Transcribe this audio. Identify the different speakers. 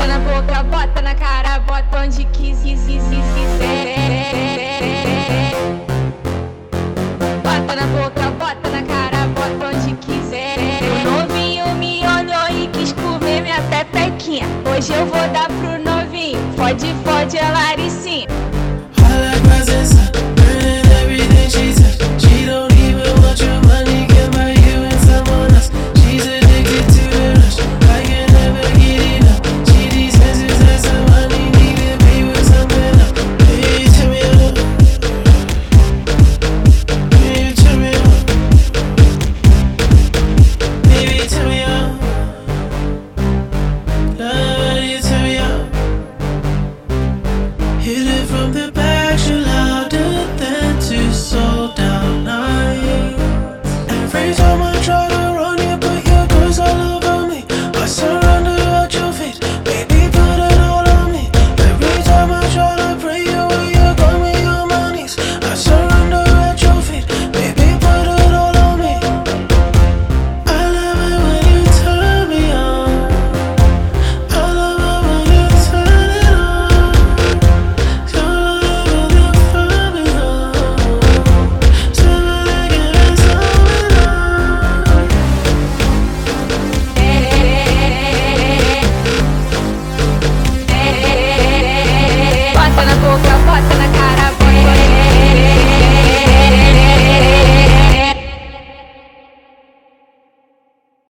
Speaker 1: Bota na boca, bota na cara, bota onde quiser. Bota na boca, bota na cara, bota onde quiser. O novinho me olhou e quis comer minha pepequinha. Hoje eu vou dar pro novinho, fode, fode a Larissa.